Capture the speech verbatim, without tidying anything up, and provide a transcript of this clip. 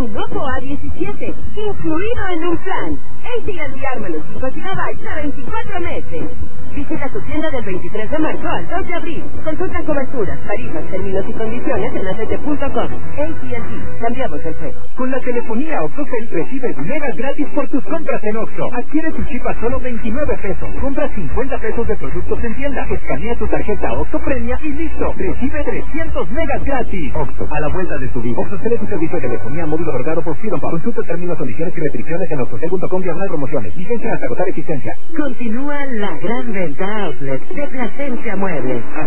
Lenovo A diecisiete, incluido en un plan. A T and T Ármalo cinco gigabytes a veinticuatro meses. Visita tu tienda del veintitrés de marzo al dos de abril. Consulta coberturas, tarifas, términos y condiciones en acete punto com. A T and T, cambiamos el juego. Con la telefonía OXXOCEL recibes megas gratis por tus compras en Oxxo. Adquiere tu chip a solo veintinueve pesos. Compra cincuenta pesos de productos en tienda. Escanea tu tarjeta OXXO Premia y listo. Recibe trescientos megas gratis. Oxxo, a la vuelta de tu vida. OXXOCEL es un servicio de telefonía móvil otorgado por Freedom. Consulta términos, condiciones y restricciones en oxxocel punto com diagonal promociones. Vigencia hasta agotar existencia. Continúa la gran venta outlet de Plasencia Muebles.